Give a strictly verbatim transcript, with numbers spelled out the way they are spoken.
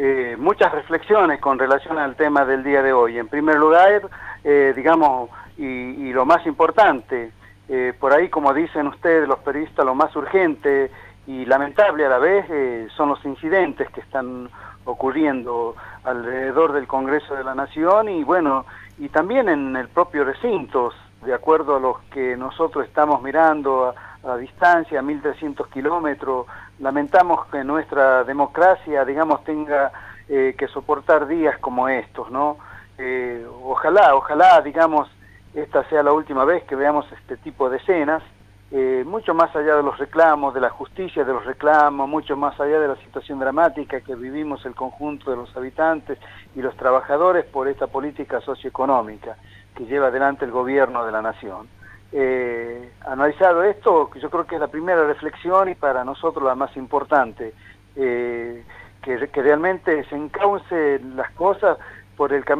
eh, muchas reflexiones con relación al tema del día de hoy. En primer lugar, eh, digamos, y, y lo más importante, eh, por ahí, como dicen ustedes, los periodistas, lo más urgente y lamentable a la vez eh, son los incidentes que están ocurriendo alrededor del Congreso de la Nación y bueno, y también en el propio recinto, de acuerdo a los que nosotros estamos mirando a, a distancia, a mil trescientos kilómetros. Lamentamos que nuestra democracia, digamos, tenga eh, que soportar días como estos, ¿no? Eh, ojalá, ojalá, digamos, esta sea la última vez que veamos este tipo de escenas, eh, mucho más allá de los reclamos, de la justicia de los reclamos, mucho más allá de la situación dramática que vivimos el conjunto de los habitantes y los trabajadores por esta política socioeconómica que lleva adelante el gobierno de la nación. Eh, analizado esto, yo creo que es la primera reflexión y para nosotros la más importante, eh, que, que realmente se encaucen las cosas por el camino